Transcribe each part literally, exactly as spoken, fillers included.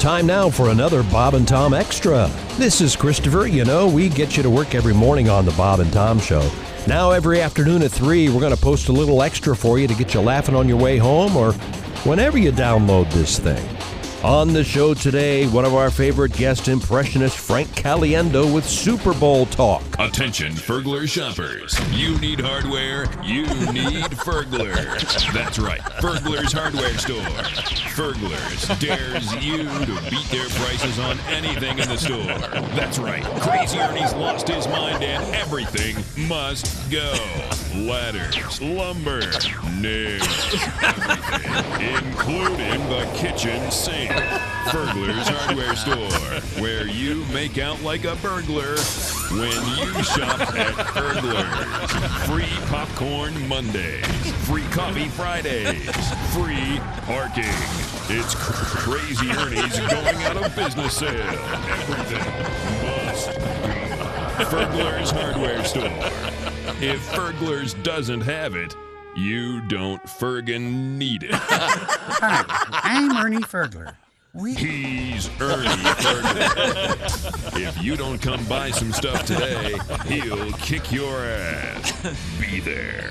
Time now for another Bob and Tom Extra. This is Christopher. You know, we get you to work every morning on the Bob and Tom Show. Now every afternoon at three, we're going to post a little extra for you to get you laughing on your way home or whenever you download this thing. On the show today, one of our favorite guest impressionists, Frank Caliendo, with Super Bowl talk. Attention, Fergler shoppers. You need hardware, you need Fergler. That's right, Fergler's hardware store. Fergler's dares you to beat their prices on anything in the store. That's right, Crazy Ernie's lost his mind and everything must go. Ladders, lumber, nails, everything, including the kitchen sink. Fergler's Hardware Store, where you make out like a burglar when you shop at Fergler's. Free popcorn Mondays, free coffee Fridays, free parking. It's Crazy Ernie's going out of business sale. Everything must go. Fergler's Hardware Store. If Fergler's doesn't have it, you don't Fergin need it. Hi, I'm Ernie Fergler. We- He's Ernie Fergler. If you don't come buy some stuff today, he'll kick your ass. Be there.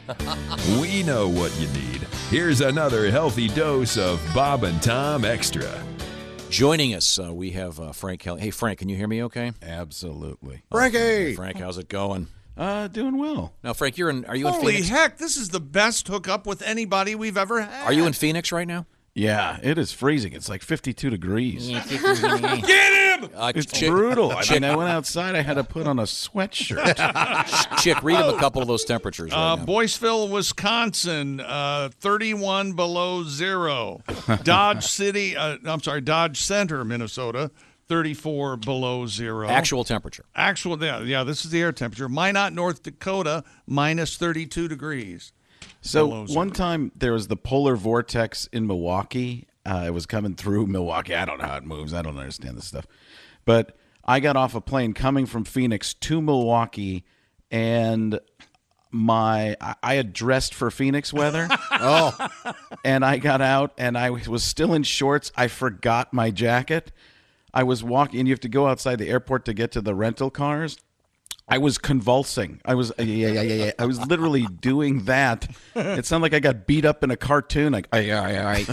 We know what you need. Here's another healthy dose of Bob and Tom Extra. Joining us, uh, we have uh, Frank Kelly. Hey, Frank, can you hear me okay? Absolutely. Frankie! Frank, how's it going? Uh, doing well. Now, Frank, you're in. Are you in Holy Phoenix? heck, this is the best hookup with anybody we've ever had. Are you in Phoenix right now? Yeah, it is freezing. It's like fifty-two degrees. Get him! Uh, It's Chick, brutal. I mean, I went outside. I had to put on a sweatshirt. Chick, read him a couple of those temperatures right Uh, now. Boyceville, Wisconsin, uh, thirty-one below zero. Dodge City, uh, I'm sorry, Dodge Center, Minnesota, thirty-four below zero. Actual temperature. Actual, yeah, yeah, this is the air temperature. Minot, North Dakota, minus thirty-two degrees. So Below zero. one time there was the polar vortex in Milwaukee. Uh, it was coming through Milwaukee. I don't know how it moves. I don't understand this stuff. But I got off a plane coming from Phoenix to Milwaukee, and my I, I had dressed for Phoenix weather. Oh, And I got out, and I was still in shorts. I forgot my jacket. I was walking, and you have to go outside the airport to get to the rental cars. I was convulsing. I was, yeah, yeah, yeah, yeah. I was literally doing that. It sounded like I got beat up in a cartoon. Like, ay, ay,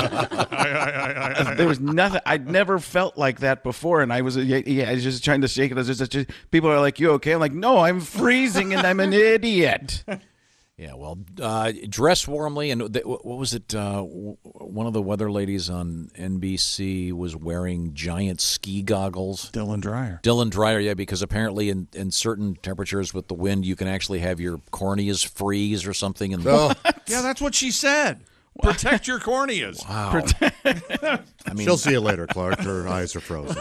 ay. There was nothing. I'd never felt like that before, and I was, yeah, yeah I was just trying to shake it. I was just, just, people are like, "You okay?" I'm like, "No, I'm freezing, and I'm an idiot." Yeah, well, uh, dress warmly, and th- what was it? Uh, w- one of the weather ladies on N B C was wearing giant ski goggles. Dylan Dreyer. Dylan Dreyer, yeah, because apparently in, in certain temperatures with the wind, you can actually have your corneas freeze or something. And oh. Yeah, that's what she said. Protect your corneas. wow! I mean, She'll see you later, Clark. Her eyes are frozen.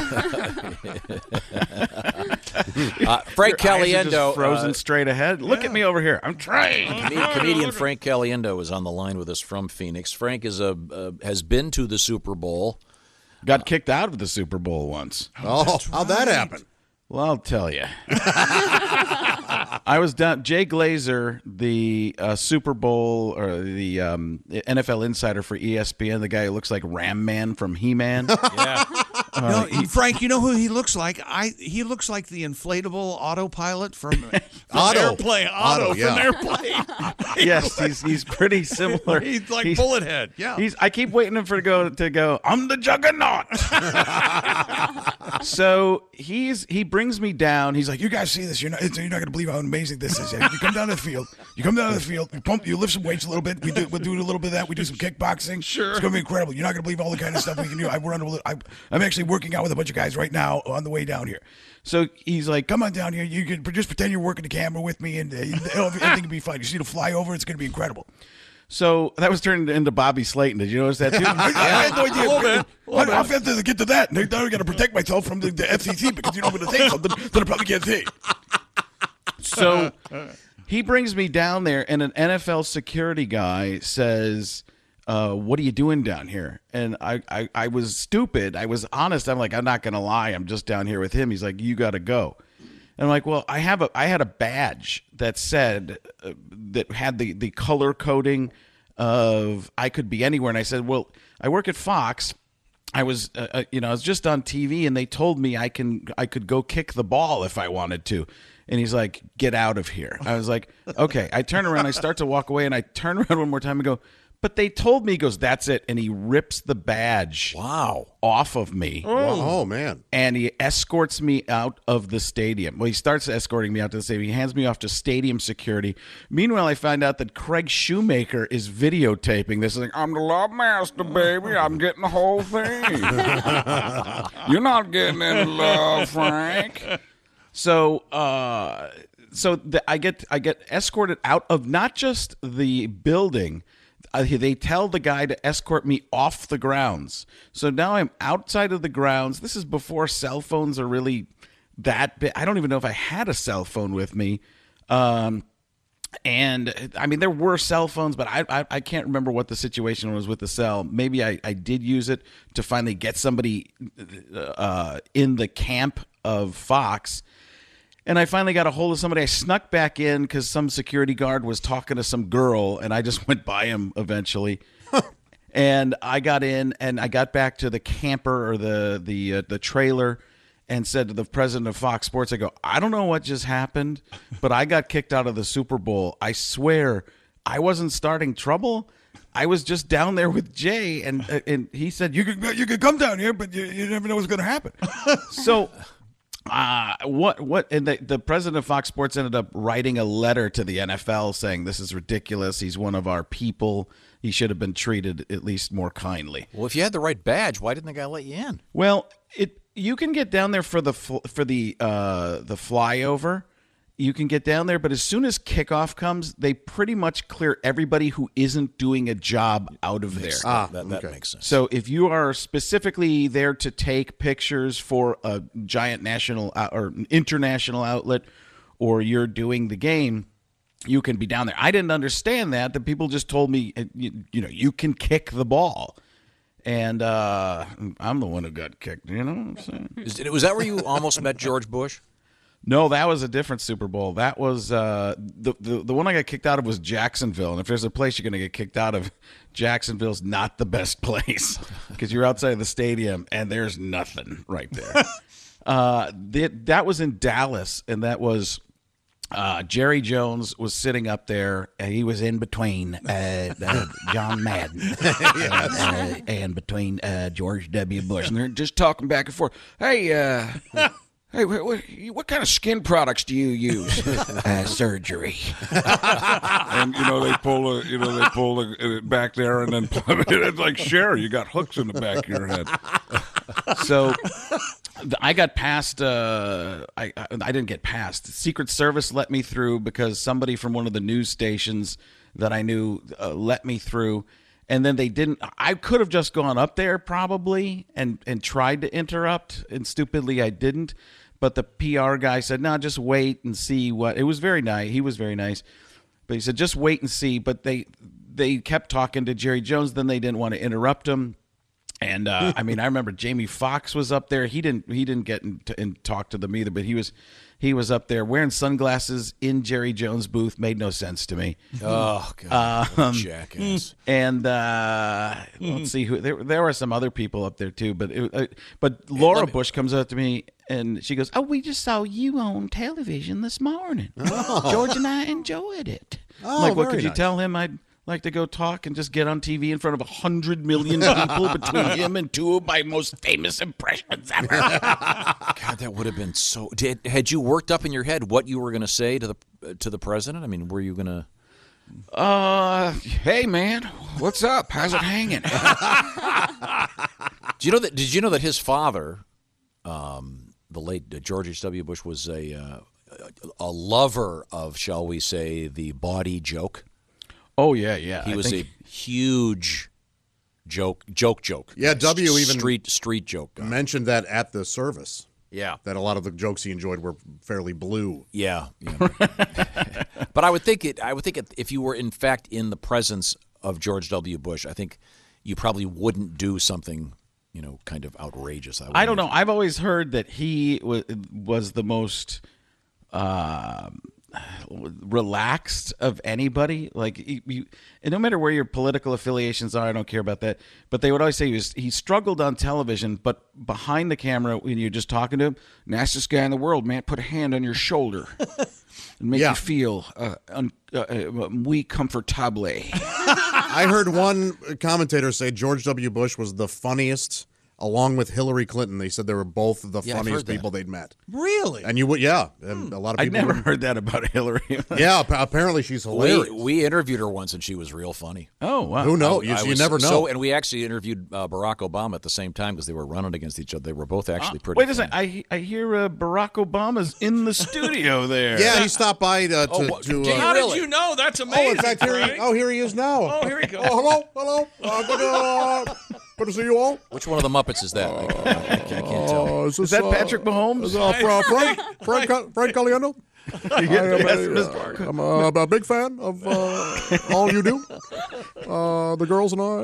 uh, Frank Your eyes are just Caliendo, frozen uh, straight ahead. Look at me over here. I'm trying. Com- comedian Frank Caliendo is on the line with us from Phoenix. Frank is a uh, has been to the Super Bowl. Got kicked out of the Super Bowl once. Oh, how'd that happen? Well, I'll tell you. I was down. Jay Glazer, the uh, Super Bowl or the um, N F L insider for E S P N, the guy who looks like Ram Man from He-Man. Yeah. No, he- Frank, you know who he looks like? I he looks like the inflatable autopilot from, from Otto. Airplane. Otto, Otto, yeah. from Airplane. Yes, he's he's pretty similar. He's like Bullet Head. Yeah. He's. I keep waiting for him to go to go. I'm the Juggernaut. So he's he brings me down. He's like, you guys see this? You're not. You're not going to believe how amazing this is. You come down to the field. You come down to the field. You pump. You lift some weights a little bit. We do. We'll do a little bit of that. We do some kickboxing. Sure. It's going to be incredible. You're not going to believe all the kind of stuff we can do. I, we're on a, I, I'm actually working out with a bunch of guys right now on the way down here. So he's like, come on down here. You can just pretend you're working the camera with me, and uh, everything will be fine. You see the flyover? It's going to be incredible. So that was turned into Bobby Slayton. Did you notice that too? I, I had no idea. A little bit. A little I, I bit. have to get to that. And now I got to protect myself from the, the F C C because you know I'm going to say something that I probably can't say. So he brings me down there, and an N F L security guy says, uh, what are you doing down here? And I, I, I was stupid. I was honest. I'm like, I'm not going to lie. I'm just down here with him. He's like, you got to go. And I'm like, well, I have a, I had a badge that said, uh, that had the, the color coding of I could be anywhere. And I said, well, I work at Fox, I was, uh, uh, you know, I was just on T V, and they told me I can, I could go kick the ball if I wanted to. And he's like, "Get out of here." I was like, "Okay." I turn around, I start to walk away, and I turn around one more time and go, "But they told me." He goes, "That's it." And he rips the badge Wow. off of me. Oh, man. And he escorts me out of the stadium. Well, he starts escorting me out to the stadium. He hands me off to stadium security. Meanwhile, I find out that Craig Shoemaker is videotaping this. He's like, "I'm the law master, baby. I'm getting the whole thing. You're not getting any love, Frank." So, uh, so the, I get I get escorted out of not just the building. Uh, they tell the guy to escort me off the grounds. So now I'm outside of the grounds. This is before cell phones are really that big. I don't even know if I had a cell phone with me. Um, and I mean, there were cell phones, but I, I I can't remember what the situation was with the cell. Maybe I, I did use it to finally get somebody uh, in the camp of Fox. And I finally got a hold of somebody. I snuck back in because some security guard was talking to some girl, and I just went by him eventually. And I got in, and I got back to the camper or the the uh, the trailer, and said to the president of Fox Sports, I go, "I don't know what just happened, but I got kicked out of the Super Bowl. I swear, I wasn't starting trouble. I was just down there with Jay, and uh, and he said you could you could come down here, but you, you never know what's going to happen." So. Uh, what what and the, the president of Fox Sports ended up writing a letter to the N F L saying this is ridiculous. He's one of our people. He should have been treated at least more kindly. Well, if you had the right badge, why didn't the guy let you in? Well, it you can get down there for the for the uh, the flyover. You can get down there, but as soon as kickoff comes, they pretty much clear everybody who isn't doing a job out of there. Ah, That, that okay. makes sense. So if you are specifically there to take pictures for a giant national uh, or international outlet, or you're doing the game, you can be down there. I didn't understand that. The people just told me, uh, you, you know, you can kick the ball. And uh, I'm the one who got kicked, you know what I'm saying? Is, was that where you almost met George Bush? No, that was a different Super Bowl. That was uh, the, the the one I got kicked out of was Jacksonville. And if there's a place you're going to get kicked out of, Jacksonville's not the best place because you're outside of the stadium and there's nothing right there. uh, that that was in Dallas, and that was uh, Jerry Jones was sitting up there. And he was in between uh, uh, John Madden and, uh, and between uh, George W. Bush, and they're just talking back and forth. Hey. Uh, Hey, what, what, what kind of skin products do you use? uh, surgery. And you know they pull a, you know they pull a, it back there and then it's like Cher, you got hooks in the back of your head. So I got past. Uh, I I didn't get past. Secret Service let me through because somebody from one of the news stations that I knew uh, let me through. And then they didn't. I could have just gone up there probably and and tried to interrupt, and stupidly I didn't. But the P R guy said, "No, just wait and see what." It was very nice. He was very nice, but he said, "Just wait and see." But they they kept talking to Jerry Jones. Then they didn't want to interrupt him. And uh, I mean, I remember Jamie Foxx was up there. He didn't he didn't get in t- and talk to them either. But he was he was up there wearing sunglasses in Jerry Jones' booth. Made no sense to me. Oh, God. Um, Jackass. And uh, let's see who there. There were some other people up there too, but it, uh, but Laura let me- Bush comes up to me and she goes, "Oh, we just saw you on television this morning. George and I enjoyed it." Oh, I'm like, what very could you nice. tell him? I'd like to go talk and just get on T V in front of a hundred million people between him and two of my most famous impressions ever. God, that would have been so. Did, had you worked up in your head what you were going to say to the uh, to the president? I mean, were you going to? Uh, hey man, what's up? How's it hanging? Do you know that? Did you know that his father, um, the late uh, George H W. Bush, was a uh, a lover of, shall we say, the bawdy joke? Oh yeah, yeah. He I was think- a huge joke, joke, joke. Yeah, W even street street joke guy. mentioned that at the service, Yeah, that a lot of the jokes he enjoyed were fairly blue. yeah. yeah. But I would think it. I would think it, if you were in fact in the presence of George W. Bush, I think you probably wouldn't do something, you know, kind of outrageous. I, would I don't know. imagine. I've always heard that he was was the most uh, relaxed of anybody. Like, you, you, and no matter where your political affiliations are, I don't care about that. But they would always say he, was, he struggled on television, but behind the camera, when you're just talking to him, nicest guy in the world, man, put a hand on your shoulder and make Yeah. you feel uh, un, uh, uh, muy comfortable. I heard one commentator say George W. Bush was the funniest, along with Hillary Clinton. They said they were both the Yeah, I've funniest heard that. people they'd met. Really? And you would, yeah, and a lot of I people. never would- heard that about Hillary. Yeah, ap- apparently she's hilarious. We, we interviewed her once, and she was real funny. Oh, wow. Who knows? You, I you was- never know. So, and we actually interviewed uh, Barack Obama at the same time because they were running against each other. They were both actually pretty. Wait a funny. second. I, I hear uh, Barack Obama's in the studio there. yeah, he stopped by to. to, Oh, what- to, did uh, How Really? did you know? That's oh, amazing. in fact, here he, Frank. oh, here he is now. Oh, here he goes. Oh, hello, hello. Uh, good, uh, good to see you all. Which one of the Muppets is that? I, I, I can't, I can't tell. Uh, Is that Patrick Mahomes? Is, uh, Fra- Frank, Frank, Frank, Frank Caliendo? I am Yes, a, Mister uh, I'm a, a big fan of uh, all you do. Uh, the girls and I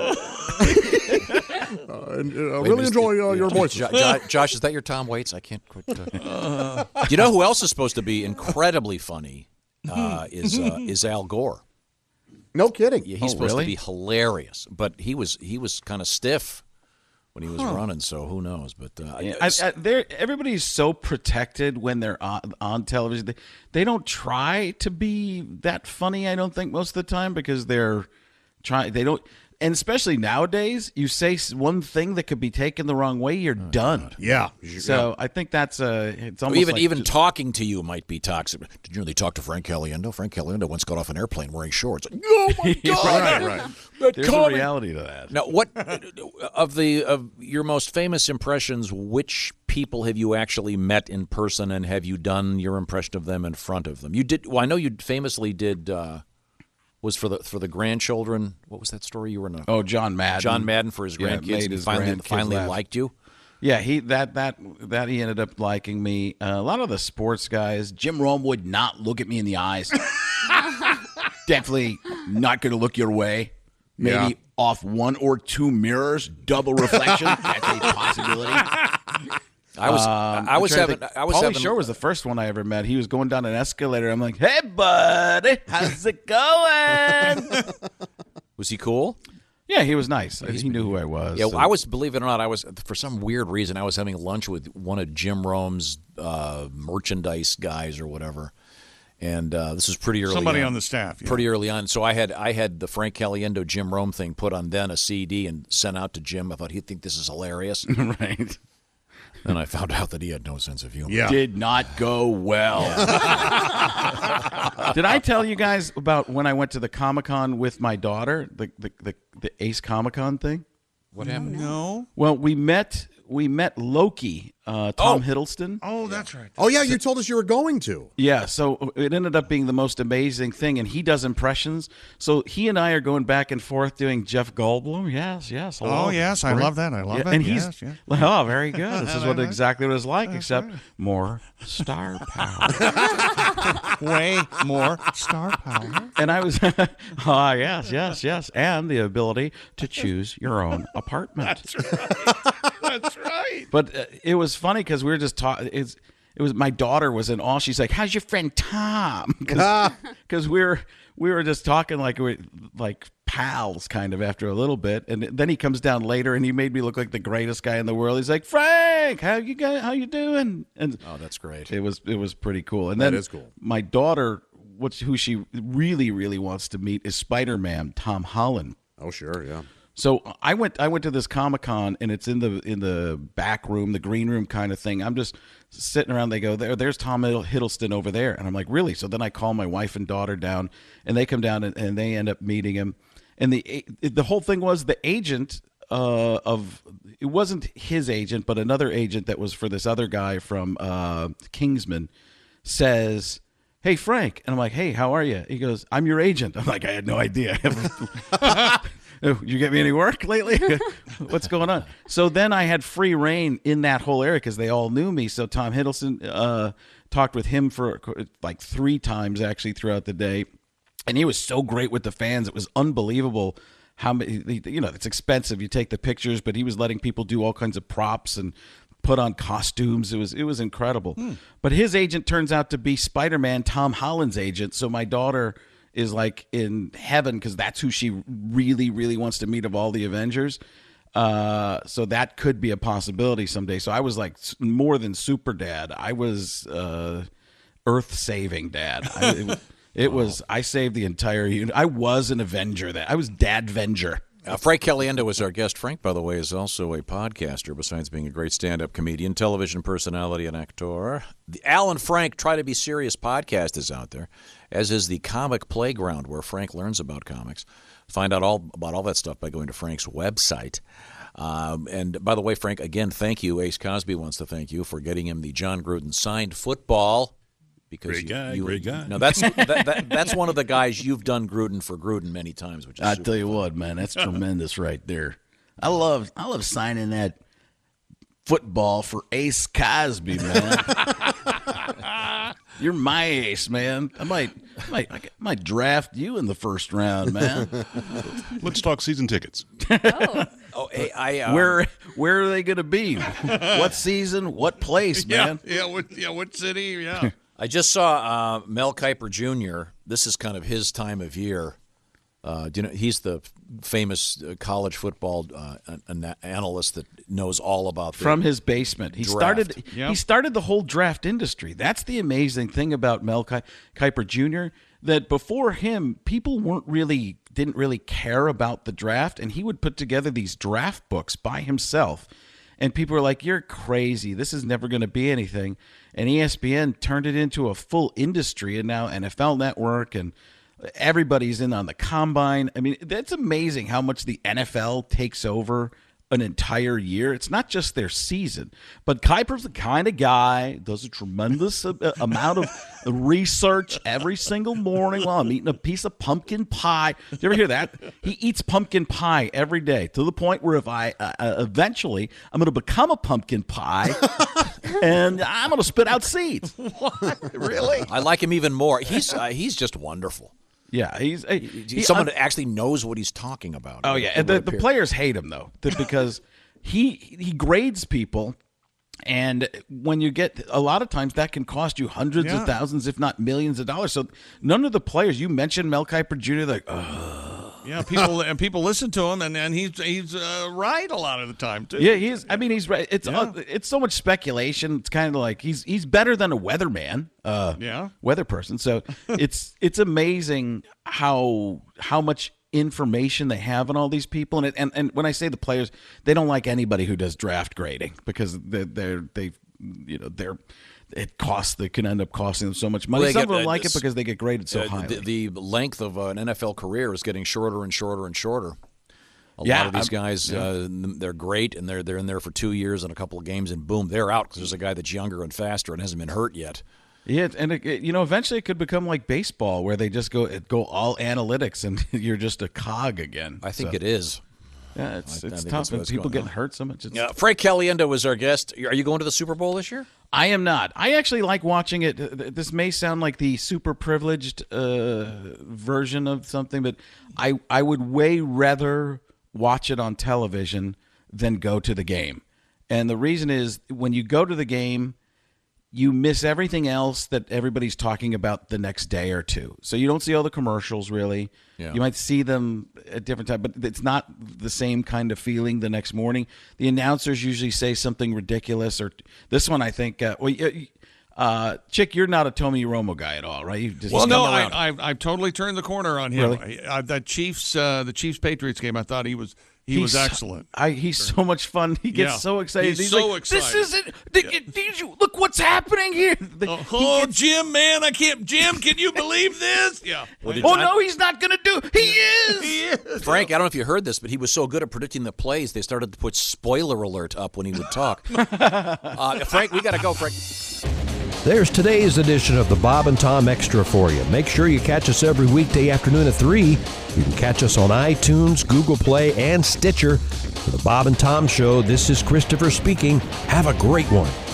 uh, and, uh, Wait, really is- enjoy uh, is- your is- voices. Jo- Jo- Josh, is that your Tom Waits? I can't quit. Uh... You know who else is supposed to be incredibly funny? Uh, is uh, is Al Gore? No kidding. Yeah, he's Oh, supposed really? to be hilarious, but he was he was kind of stiff when he was running. So who knows? But uh, I, I, they're, everybody's so protected when they're on, on television. They, they don't try to be that funny, I don't think, most of the time because they're trying. They don't. And especially nowadays, you say s- one thing that could be taken the wrong way, you're done. Yeah. So I think that's a. It's almost even like even just- talking to you might be toxic. Did you know they talked to Frank Caliendo? Frank Caliendo once got off an airplane wearing shorts. Oh my God! Right, right. That There's a comedy- reality to that. Now, what of the of your most famous impressions? Which people have you actually met in person, and have you done your impression of them in front of them? You did. Well, I know you famously did. Uh, was for the for the grandchildren. What was that story? You were in a Oh, John Madden. John Madden for his Yeah, grandkids. made and his finally grandkids finally laugh. liked you. Yeah, he that that that he ended up liking me. Uh, a lot of the sports guys, Jim Rome would not look at me in the eyes. Definitely not going to look your way. Maybe Yeah. off one or two mirrors, double reflection. That's a possibility. I was Um, I was I'm trying to having think. I was Pauly having Shore was the first one I ever met. He was going down an escalator. I'm like, "Hey, buddy, how's it going?" was he cool? Yeah, he was nice. He knew who I was. Yeah, and- I was, believe it or not, I was, for some weird reason, I was having lunch with one of Jim Rome's uh, merchandise guys or whatever. And uh, this was pretty early Somebody on. on the staff. Yeah. Pretty early on. So I had I had the Frank Caliendo Jim Rome thing put on then a C D and sent out to Jim. I thought he'd think this is hilarious. right. And I found out that he had no sense of humor. Yeah. Did not go well. Did I tell you guys about when I went to the Comic Con with my daughter, the the the, the Ace Comic Con thing? What happened? No. Well, we met we met Loki, uh, Tom Hiddleston. Oh, that's right. Oh, yeah, you told us you were going to. Yeah, so it ended up being the most amazing thing, and he does impressions. So he and I are going back and forth doing Jeff Goldblum. Yes, yes. hello. Oh, yes, I Great. love that. I love Yeah, that. And Yes, he's yes. oh, very good. This is what exactly what it's like, except more star power. Way more star power. And I was, ah, yes, yes, yes, and the ability to choose your own apartment. That's right. But uh, it was funny because we were just talking. It's it was my daughter was in awe. She's like, "How's your friend Tom?" Because we were we were just talking like we like pals kind of after a little bit, and then he comes down later and he made me look like the greatest guy in the world. He's like, "Frank, how you guys, how you doing?" And Oh, that's great. it was it was pretty cool. And That then is cool. my daughter, what's who she really really wants to meet is Spider-Man Tom Holland. Oh, sure, yeah. So I went I went to this Comic-Con and it's in the in the back room, the green room kind of thing. I'm just sitting around. They go, there there's Tom Hiddleston over there. And I'm like, really? So then I call my wife and daughter down and they come down and, and they end up meeting him. And the the whole thing was the agent uh, of it wasn't his agent, but another agent that was for this other guy from uh, Kingsman says, "Hey, Frank." And I'm like, "Hey, how are you?" He goes, "I'm your agent." I'm like, I had no idea. Oh, you get me any work lately? What's going on? So then I had free reign in that whole area because they all knew me. So Tom Hiddleston uh, talked with him for like three times actually throughout the day. And he was so great with the fans. It was unbelievable how many, you know, it's expensive. You take the pictures, but he was letting people do all kinds of props and put on costumes. It was it was incredible. Hmm. But his agent turns out to be Spider-Man, Tom Holland's agent. So my daughter is like in heaven because that's who she really, really wants to meet of all the Avengers. Uh, so that could be a possibility someday. So I was like more than super dad. I was uh, earth-saving dad. I, it, it was I saved the entire unit. I was an Avenger. That I was Dad-Venger. Uh, Frank Caliendo is our guest. Frank, by the way, is also a podcaster, besides being a great stand-up comedian, television personality, and actor. The Alan Frank Try to Be Serious podcast is out there, as is the Comic Playground, where Frank learns about comics. Find out all about all that stuff by going to Frank's website. Um, and by the way, Frank, again, thank you. Ace Cosby wants to thank you for getting him the John Gruden signed football. Because great you, guy, you, great guy. No, that's that, that, that's one of the guys you've done Gruden for Gruden many times. Which is I super tell you fun. what, man, that's tremendous right there. I love I love signing that football for Ace Cosby, man. You're my ace, man. I might, I might, I might draft you in the first round, man. Let's talk season tickets. Oh. Oh, hey, I uh, Where where are they going to be? What season? What place, man? Yeah, yeah, what, yeah, what city? Yeah. I just saw uh, Mel Kiper Junior This is kind of his time of year. Uh, do you know, he's the famous uh, college football uh, an- analyst that knows all about the From his basement. He draft. started Yep. he started the whole draft industry. That's the amazing thing about Mel Ki- Kiper Junior, that before him, people weren't really didn't really care about the draft, and he would put together these draft books by himself. And people were like, "You're crazy. This is never going to be anything." And E S P N turned it into a full industry, and now N F L Network and everybody's in on the combine. I mean, that's amazing how much the N F L takes over an entire year. It's not just their season, but Kuiper's the kind of guy does a tremendous uh, amount of research every single morning while I'm eating a piece of pumpkin pie. Do you ever hear that? He eats pumpkin pie every day to the point where if I uh, uh, eventually I'm going to become a pumpkin pie and I'm going to spit out seeds. What? Really? I like him even more. He's uh, he's just wonderful. Yeah, he's uh, he, Someone uh, that actually knows what he's talking about. Oh yeah, and the, the players hate him though th- because he he grades people, and when you get a lot of times that can cost you hundreds Yeah. of thousands, if not millions of dollars. So none of the players you mentioned, Mel Kiper Junior, like, oh. Yeah, people and people listen to him, and, and he's he's uh, right a lot of the time too. Yeah, he's. I mean, he's right. It's Yeah. uh, it's so much speculation. It's kind of like he's he's better than a weatherman, uh, Yeah. weather person. So it's it's amazing how how much information they have on all these people. And it, and and when I say the players, they don't like anybody who does draft grading because they're they're they you know they're. It costs. They can end up costing them so much money. Well, they Some get, of them uh, like this- it because they get graded so Uh, highly. the, the length of an N F L career is getting shorter and shorter and shorter. A Yeah, lot of these I'm- guys, uh, they're great, and they're they're in there for two years and a couple of games, and boom, they're out because there's a guy that's younger and faster and hasn't been hurt yet. Yeah, and it, it- you know, eventually it could become like baseball, where they just go it go all analytics, and you're just a cog again. I think So, it is. Yeah, it's I- I it's think tough, that's what and it's people going getting on. hurt so much. It's, Uh, Frank Caliendo was our guest. Are you going to the Super Bowl this year? I am not. I actually like watching it. This may sound like the super privileged uh, version of something, but I I would way rather watch it on television than go to the game. And the reason is when you go to the game, you miss everything else that everybody's talking about the next day or two. So you don't see all the commercials really. Yeah. You might see them at different times, but it's not the same kind of feeling the next morning. The announcers usually say something ridiculous, or this one I think. Uh, well, uh, Chick, you're not a Tommy Romo guy at all, right? You just Well, no, come around. I, I I've totally turned the corner on him. Really? I, I, the Chiefs, uh, the Chiefs Patriots game, I thought he was he was He's- excellent. I, he's so much fun. He gets Yeah. so excited. He's like, so excited. This isn't. Did, did you look what's happening here? The- Oh, he oh, gets- Jim, man, I can't. Jim, can you believe this? Yeah. Well, did oh you- no, he's not going to do. He is. He is. Frank, I don't know if you heard this, but he was so good at predicting the plays, they started to put spoiler alert up when he would talk. uh, Frank, we got to go, Frank. There's today's edition of the Bob and Tom Extra for you. Make sure you catch us every weekday afternoon at three. You can catch us on iTunes, Google Play, and Stitcher. For the Bob and Tom Show, this is Christopher speaking. Have a great one.